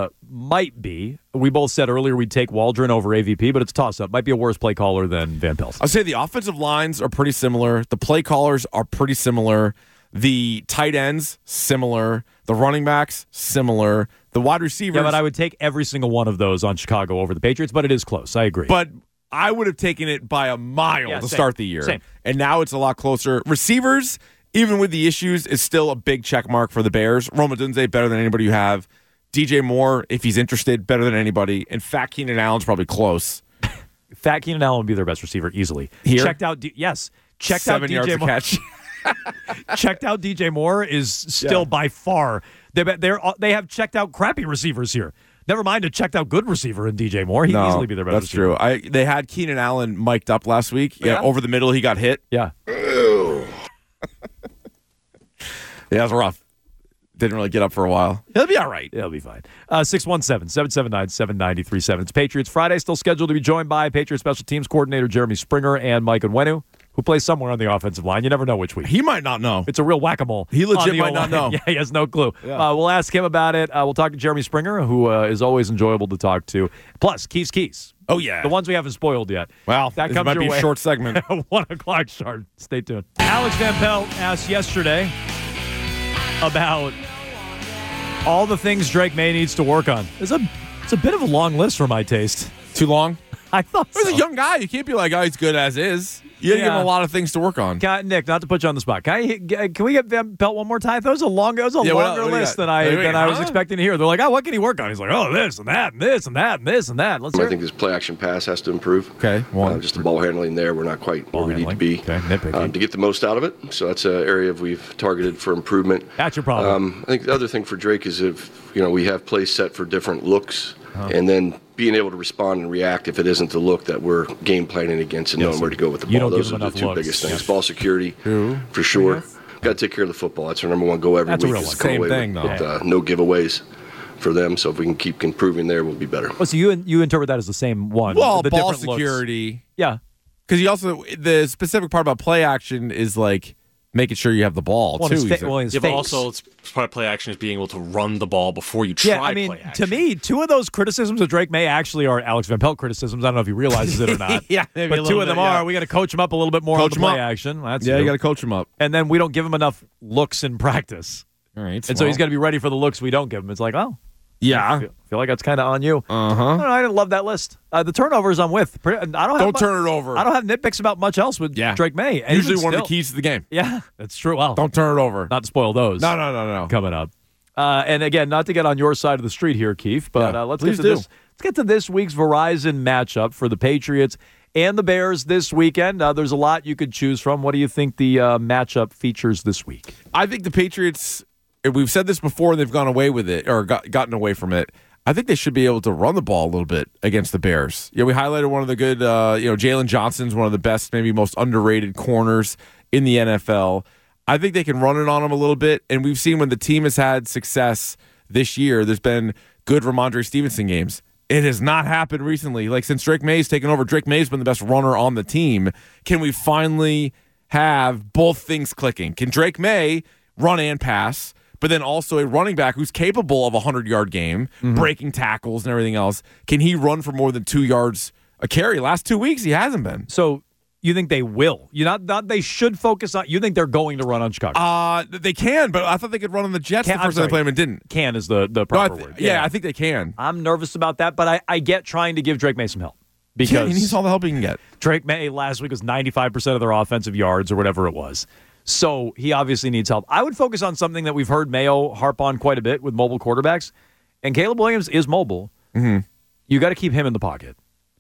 We both said earlier we'd take Waldron over AVP, but it's a toss-up. Might be a worse play caller than Van Pelt. I'll say the offensive lines are pretty similar. The play callers are pretty similar. The tight ends, similar. The running backs, similar. The wide receivers. Yeah, but I would take every single one of those on Chicago over the Patriots, but it is close. I agree. But I would have taken it by a mile to start the year. Same. And now it's a lot closer. Receivers, even with the issues, is still a big check mark for the Bears. Rome Odunze, better than anybody you have. DJ Moore, if he's interested, better than anybody. And Fat Keenan Allen's probably close. Fat Keenan Allen would be their best receiver easily. Here? Checked out. Checked 7 out yards DJ of Moore. catch. Checked out DJ Moore is still by far. They have checked out crappy receivers here. Never mind a checked out good receiver in DJ Moore. He'd easily be their best receiver. That's true. They had Keenan Allen mic'd up last week. Yeah, over the middle, he got hit. Yeah. Yeah, it was rough. Didn't really get up for a while. He'll be all right. He'll be fine. 617-779-7937. It's Patriots Friday. Still scheduled to be joined by Patriots Special Teams Coordinator Jeremy Springer and Mike Onwenu, who plays somewhere on the offensive line. You never know which week. He might not know. It's a real whack-a-mole. He legit might not know. Yeah, he has no clue. Yeah. We'll ask him about it. We'll talk to Jeremy Springer, who is always enjoyable to talk to. Plus, Keys. Oh, yeah. The ones we haven't spoiled yet. Well, that might be a short segment. 1 o'clock sharp. Stay tuned. Alex Van Pelt asked yesterday about all the things Drake May needs to work on. It's a bit of a long list for my taste. Too long? I thought so. He's a young guy. You can't be like, oh, he's good as is. You got to give him a lot of things to work on. Nick, not to put you on the spot, can we get Van Pelt one more time? That was a longer list than I was expecting to hear. They're like, what can he work on? He's like, this and that and this and that and this and that. I think his play action pass has to improve. Okay, just the ball handling there, we're not quite where we need to be to get the most out of it. So that's an area we've targeted for improvement. That's your problem. I think the other thing for Drake is if we have plays set for different looks, and then being able to respond and react if it isn't the look that we're game planning against and knowing where to go with the ball. Those are the two biggest things. Ball security, for sure. Got to take care of the football. That's our number one goal every week. That's a real one. Same thing, though. With, no giveaways for them. So if we can keep improving there, we'll be better. So you interpret that as the same one? Well, the ball security. Looks. Yeah. Because the specific part about play action is like making sure you have the ball, too. But also, it's part of play action is being able to run the ball before you try play action. To me, two of those criticisms of Drake May actually are Alex Van Pelt criticisms. I don't know if he realizes it or not. But two of them are, we got to coach him up a little bit more on the play action. That's you got to coach him up. And then we don't give him enough looks in practice. All right. And so he's got to be ready for the looks we don't give him. It's like, yeah. I feel like that's kind of on you. I didn't love that list. The turnovers I'm with. Don't turn it over. I don't have nitpicks about much else with Drake May. And usually one of the keys to the game. Yeah, that's true. Well, don't turn it over. Not to spoil those. No. Coming up. And again, not to get on your side of the street here, Keith, but let's get to this. Let's get to this week's Verizon matchup for the Patriots and the Bears this weekend. There's a lot you could choose from. What do you think the matchup features this week? I think the Patriots, we've said this before, and they've gone away with it or gotten away from it. I think they should be able to run the ball a little bit against the Bears. We highlighted one of the good, Jalen Johnson's one of the best, maybe most underrated corners in the NFL. I think they can run it on them a little bit, and we've seen when the team has had success this year, there's been good Ramondre Stevenson games. It has not happened recently. Like, since Drake May's taken over, Drake May's been the best runner on the team. Can we finally have both things clicking? Can Drake May run and pass, but then also a running back who's capable of a 100-yard game, breaking tackles and everything else? Can he run for more than 2 yards a carry? Last 2 weeks, he hasn't been. So you think they will? Not they should focus on. You think they're going to run on Chicago? They can, but I thought they could run on the Jets the first time they played them and didn't. Can is the proper word. Yeah, I think they can. I'm nervous about that, but I get trying to give Drake May some help. Because he needs all the help he can get. Drake May last week was 95% of their offensive yards or whatever it was. So he obviously needs help. I would focus on something that we've heard Mayo harp on quite a bit with mobile quarterbacks, and Caleb Williams is mobile. You got to keep him in the pocket.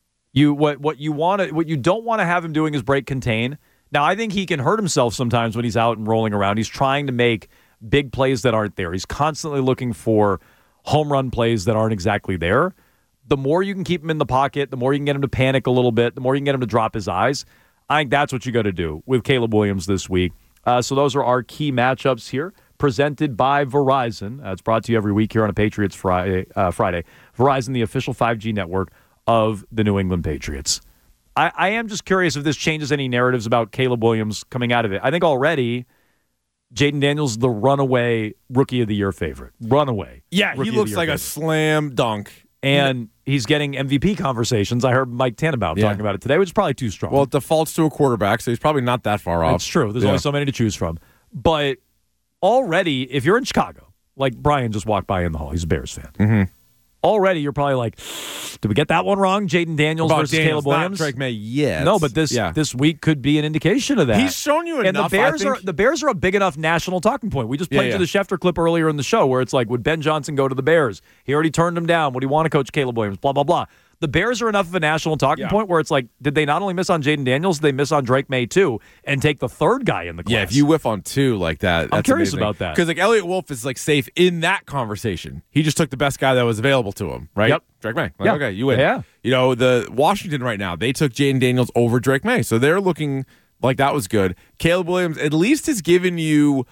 What you don't want to have him doing is break contain. Now, I think he can hurt himself sometimes when he's out and rolling around. He's trying to make big plays that aren't there. He's constantly looking for home run plays that aren't exactly there. The more you can keep him in the pocket, the more you can get him to panic a little bit, the more you can get him to drop his eyes. I think that's what you got to do with Caleb Williams this week. So those are our key matchups here, presented by Verizon. It's brought to you every week here on a Patriots Friday. Verizon, the official 5G network of the New England Patriots. I am just curious if this changes any narratives about Caleb Williams coming out of it. I think already Jayden Daniels the runaway Rookie of the Year favorite. Runaway. Yeah, he looks like a slam dunk. And he's getting MVP conversations. I heard Mike Tannenbaum talking about it today, which is probably too strong. Well, it defaults to a quarterback, so he's probably not that far off. It's true. There's only so many to choose from. But already, if you're in Chicago, like Brian just walked by in the hall, he's a Bears fan. Already, you're probably like, did we get that one wrong? Jayden Daniels versus Caleb Williams? Drake May, yes. No, but this week could be an indication of that. He's shown you enough. And the Bears are a big enough national talking point. We just played you the Schefter clip earlier in the show where it's like, would Ben Johnson go to the Bears? He already turned him down. Would he want to coach Caleb Williams? Blah, blah, blah. The Bears are enough of a national talking point where it's like, did they not only miss on Jayden Daniels, they miss on Drake May too, and take the third guy in the class? Yeah, if you whiff on two like that, that's I'm curious amazing. about that. Because like Elliott Wolf is like safe in that conversation. He just took the best guy that was available to him, right? Yep. Drake May. Like, okay, you win. Yeah. You know, the Washington right now, they took Jayden Daniels over Drake May. So they're looking like that was good. Caleb Williams at least has given you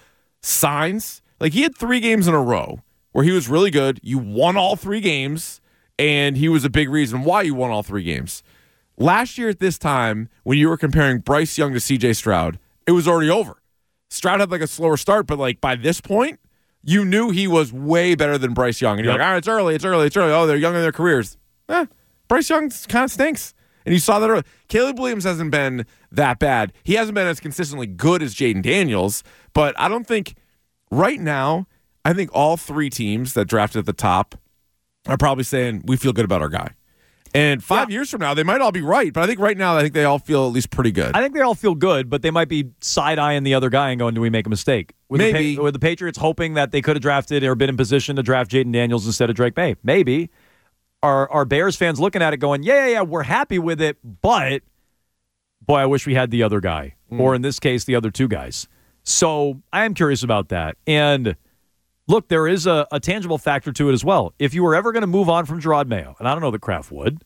signs. Like he had 3 games in a row where he was really good. You won all 3 games. And he was a big reason why you won all 3 games. Last year at this time, when you were comparing Bryce Young to C.J. Stroud, it was already over. Stroud had like a slower start, but like by this point, you knew he was way better than Bryce Young. And you're like, all right, it's early. Oh, they're young in their careers. Bryce Young kind of stinks. And you saw that early. Caleb Williams hasn't been that bad. He hasn't been as consistently good as Jayden Daniels, but I don't think right now, I think all 3 teams that drafted at the top are probably saying we feel good about our guy. And 5 years from now, they might all be right. But I think right now, I think they all feel at least pretty good. I think they all feel good, but they might be side-eyeing the other guy and going, do we make a mistake? Were the Patriots hoping that they could have drafted or been in position to draft Jaden Daniels instead of Drake May? Maybe. Are Bears fans looking at it going, yeah, we're happy with it, but, boy, I wish we had the other guy. Or in this case, the other two guys. So I am curious about that. And look, there is a tangible factor to it as well. If you were ever going to move on from Gerard Mayo, and I don't know that Kraft would,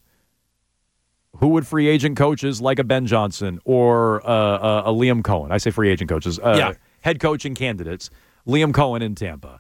who would free agent coaches like a Ben Johnson or a Liam Cohen? I say free agent coaches. Head coaching candidates. Liam Cohen in Tampa.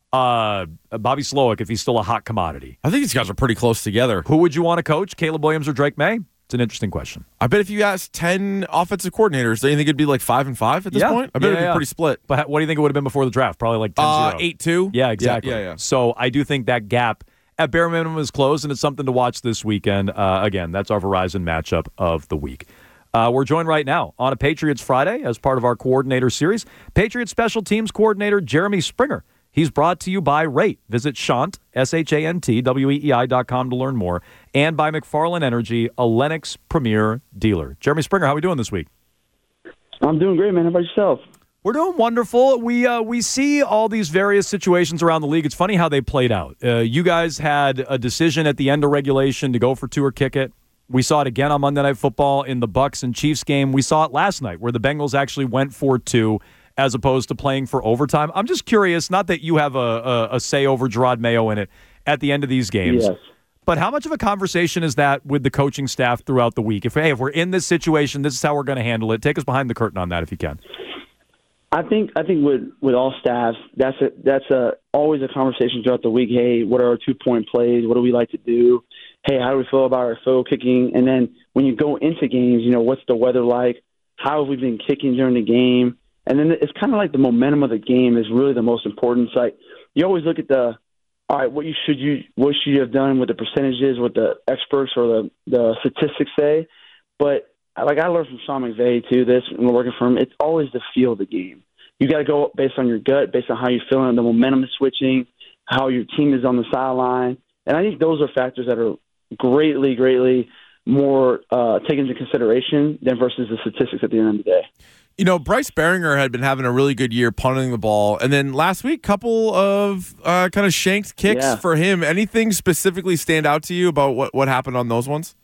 Bobby Slowick, if he's still a hot commodity. I think these guys are pretty close together. Who would you want to coach, Caleb Williams or Drake May? It's an interesting question. I bet if you asked 10 offensive coordinators, do you think it'd be like 5-5 at this point? I bet it'd be pretty split. But what do you think it would have been before the draft? Probably like 10-0. 8-2? Yeah, exactly. Yeah. So I do think that gap at bare minimum is closed, and it's something to watch this weekend. Again, that's our Verizon matchup of the week. We're joined right now on a Patriots Friday as part of our coordinator series. Patriots Special Teams Coordinator Jeremy Springer. He's brought to you by Rate. Visit Shant, SHANTWEI.com to learn more, and by McFarland Energy, a Lennox Premier dealer. Jeremy Springer, how are we doing this week? I'm doing great, man. How about yourself? We're doing wonderful. We see all these various situations around the league. It's funny how they played out. You guys had a decision at the end of regulation to go for two or kick it. We saw it again on Monday Night Football in the Bucs and Chiefs game. We saw it last night where the Bengals actually went for two as opposed to playing for overtime. I'm just curious, not that you have a say over Gerard Mayo in it at the end of these games, yes, but how much of a conversation is that with the coaching staff throughout the week? If we're in this situation, this is how we're going to handle it. Take us behind the curtain on that if you can. I think with all staffs, that's always a conversation throughout the week. Hey, what are our 2-point plays? What do we like to do? Hey, how do we feel about our field kicking? And then when you go into games, what's the weather like? How have we been kicking during the game? And then it's kind of like the momentum of the game is really the most important. It's like you always look at all right, what should you have done with the percentages, what the experts or the statistics say. But like I learned from Sean McVay too, this when we're working for him, it's always the feel of the game. You got to go based on your gut, based on how you're feeling, the momentum is switching, how your team is on the sideline. And I think those are factors that are greatly, greatly more taken into consideration than versus the statistics at the end of the day. Bryce Baringer had been having a really good year punting the ball. And then last week, couple of kind of shanked kicks for him. Anything specifically stand out to you about what happened on those ones?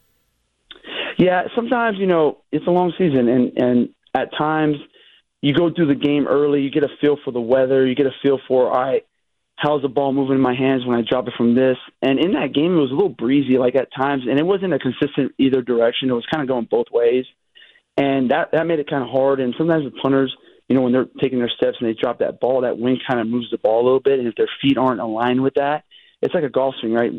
Yeah, sometimes, it's a long season. And at times you go through the game early, you get a feel for the weather, you get a feel for, all right, how's the ball moving in my hands when I drop it from this? And in that game, it was a little breezy, like at times, and it wasn't a consistent either direction. It was kind of going both ways. And that made it kind of hard. And sometimes the punters, when they're taking their steps and they drop that ball, that wing kind of moves the ball a little bit. And if their feet aren't aligned with that, it's like a golf swing, right?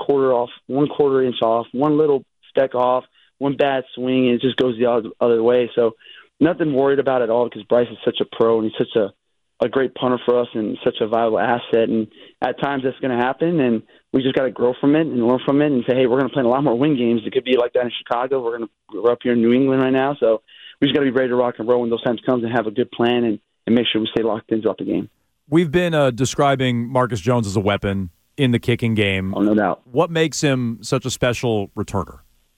1/4 inch off, one little speck off, one bad swing, and it just goes the other way. So nothing worried about at all because Bryce is such a pro and he's such a great punter for us and such a valuable asset. And at times that's going to happen, and we just got to grow from it and learn from it and say, hey, we're going to play in a lot more win games. It could be like that in Chicago. We're up here in New England right now, so we just got to be ready to rock and roll when those times comes and have a good plan and make sure we stay locked in throughout the game. We've been describing Marcus Jones as a weapon in the kicking game. Oh, no doubt. What makes him such a special returner?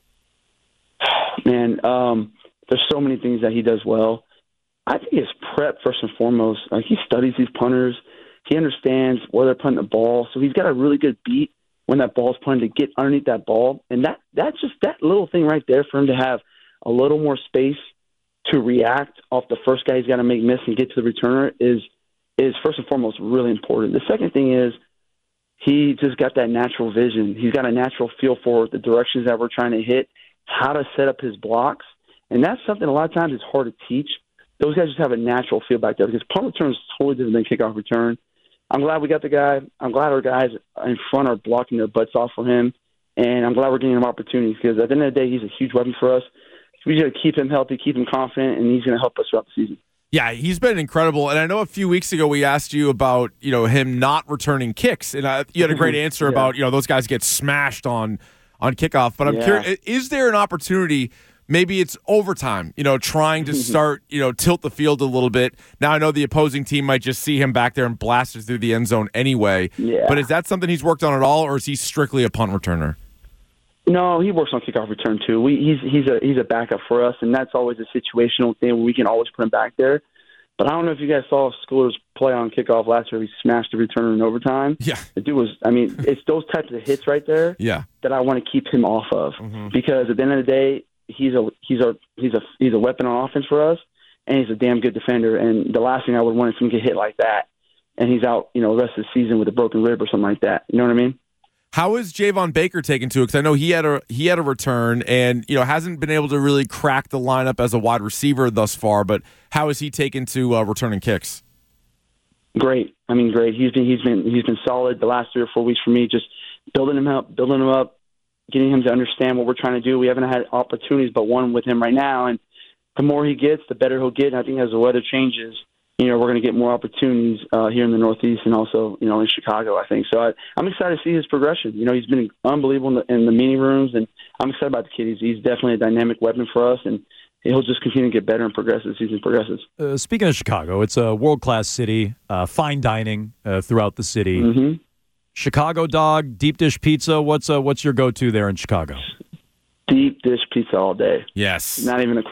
Man, there's so many things that he does well. I think his prep, first and foremost. Like he studies these punters. He understands where they're punting the ball. So he's got a really good beat when that ball's punted to get underneath that ball. And that's just that little thing right there for him to have a little more space to react off the first guy he's got to make miss and get to the returner is first and foremost really important. The second thing is he just got that natural vision. He's got a natural feel for the directions that we're trying to hit, how to set up his blocks. And that's something a lot of times it's hard to teach. Those guys just have a natural feel back there because punt return is totally different than kickoff return. I'm glad we got the guy. I'm glad our guys in front are blocking their butts off for him, and I'm glad we're getting him opportunities because at the end of the day, he's a huge weapon for us. We just got to keep him healthy, keep him confident, and he's going to help us throughout the season. Yeah, he's been incredible. And I know a few weeks ago we asked you about him not returning kicks, and you had a great answer about those guys get smashed on kickoff. But I'm curious, is there an opportunity? Maybe it's overtime, trying to start, tilt the field a little bit. Now, I know the opposing team might just see him back there and blast it through the end zone anyway. Yeah. But is that something he's worked on at all, or is he strictly a punt returner? No, he works on kickoff return too. He's a backup for us, and that's always a situational thing where we can always put him back there. But I don't know if you guys saw Schoolers play on kickoff last year. He smashed the returner in overtime. Yeah, the dude was. I mean, it's those types of hits right there. Yeah. That I want to keep him off of because at the end of the day, he's a weapon on offense for us, and he's a damn good defender. And the last thing I would want is him to get hit like that, and he's out, the rest of the season with a broken rib or something like that. You know what I mean? How is Javon Baker taken to it? Because I know he had a return and hasn't been able to really crack the lineup as a wide receiver thus far. But how is he taken to returning kicks? Great. I mean, great. He's been solid the last 3 or 4 weeks for me. Just building him up, getting him to understand what we're trying to do. We haven't had opportunities but one with him right now, and the more he gets, the better he'll get. And I think as the weather changes, we're going to get more opportunities here in the Northeast and also, in Chicago, I think. So I'm excited to see his progression. He's been unbelievable in the meeting rooms, and I'm excited about the kid. He's definitely a dynamic weapon for us, and he'll just continue to get better and progress as the season progresses. Speaking of Chicago, it's a world-class city, fine dining throughout the city. Chicago dog, deep dish pizza. What's your go-to there in Chicago? Deep dish pizza all day. Yes. Not even a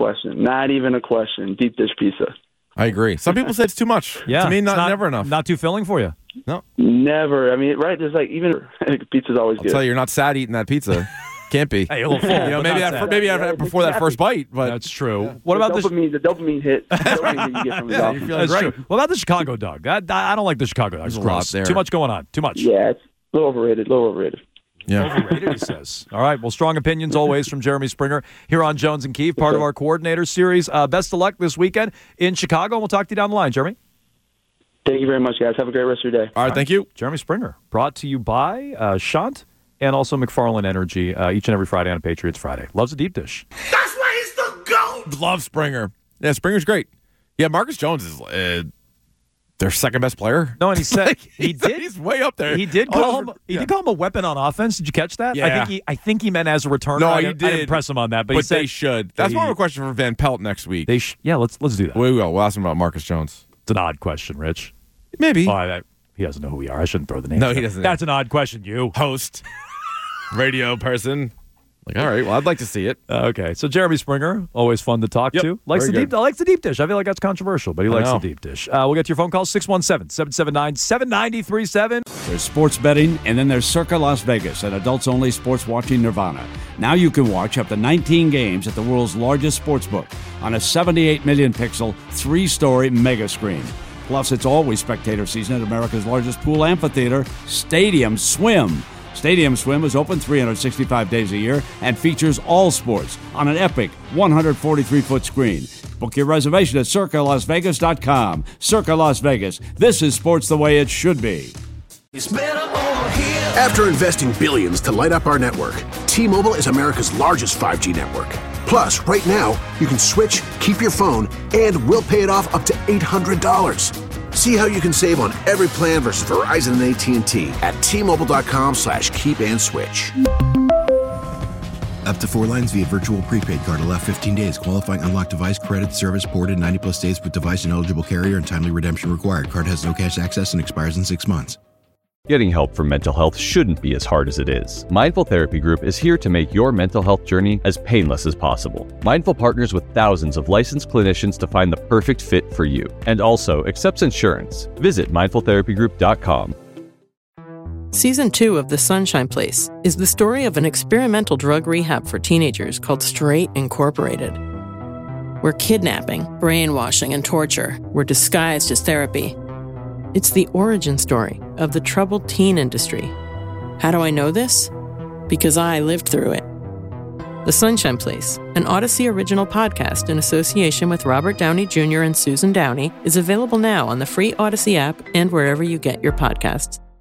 question. Deep dish pizza. I agree. Some people say it's too much. Yeah, to me, never enough. Not too filling for you. No, never. I mean, right? There's even pizza's always good. I'll tell you, you're not sad eating that pizza. Can't be. Hey, a little full. maybe before that first bite, but that's true. Yeah. What about the dopamine hit? The dopamine you get from the you're feeling great. What about the Chicago dog? I don't like the Chicago dog. It's gross. Too much going on. Too much. Yeah, it's a little overrated. Yeah. Overrated, he says. All right. Well, strong opinions always from Jeremy Springer here on Jones and Keefe, part of our coordinator series. Best of luck this weekend in Chicago, and we'll talk to you down the line, Jeremy. Thank you very much, guys. Have a great rest of your day. All right, thank you. Jeremy Springer, brought to you by Shant and also McFarland Energy each and every Friday on Patriots Friday. Loves a deep dish. That's why he's the GOAT! Love Springer. Yeah, Springer's great. Yeah, Marcus Jones is their second best player. No, and he said he's way up there. He did call him a weapon on offense. Did you catch that? Yeah. I think he meant as a returner. No, I did. didn't press him on that, but he said they should. That's more of a question for Van Pelt next week. Let's do that. We will. We'll ask him about Marcus Jones. It's an odd question, Rich. Maybe. He doesn't know who we are. I shouldn't throw the name. No, he doesn't. That's an odd question. You host, radio person. All right. Well, I'd like to see it. Okay. So Jeremy Springer, always fun to talk to. Likes the deep dish. I feel like that's controversial, but he likes the deep dish. We'll get to your phone call 617-779-7937. There's sports betting, and then there's Circa Las Vegas, an adults-only sports watching nirvana. Now you can watch up to 19 games at the world's largest sports book on a 78 million pixel, 3-story mega screen. Plus, it's always spectator season at America's largest pool amphitheater, Stadium Swim. Stadium Swim is open 365 days a year and features all sports on an epic 143-foot screen. Book your reservation at CircaLasVegas.com. Circa Las Vegas. This is sports the way it should be. It's better over here. After investing billions to light up our network, T-Mobile is America's largest 5G network. Plus, right now, you can switch, keep your phone, and we'll pay it off up to $800. See how you can save on every plan versus Verizon and AT&T at T-Mobile.com/keep-and-switch. Up to 4 lines via virtual prepaid card. Allow 15 days. Qualifying unlocked device credit service ported 90+ states with device and eligible carrier and timely redemption required. Card has no cash access and expires in 6 months. Getting help for mental health shouldn't be as hard as it is. Mindful Therapy Group is here to make your mental health journey as painless as possible. Mindful partners with thousands of licensed clinicians to find the perfect fit for you, and also accepts insurance. Visit mindfultherapygroup.com. Season 2 of The Sunshine Place is the story of an experimental drug rehab for teenagers called Straight Incorporated, where kidnapping, brainwashing, and torture were disguised as therapy. It's the origin story of the troubled teen industry. How do I know this? Because I lived through it. The Sunshine Place, an Odyssey original podcast in association with Robert Downey Jr. and Susan Downey, is available now on the free Odyssey app and wherever you get your podcasts.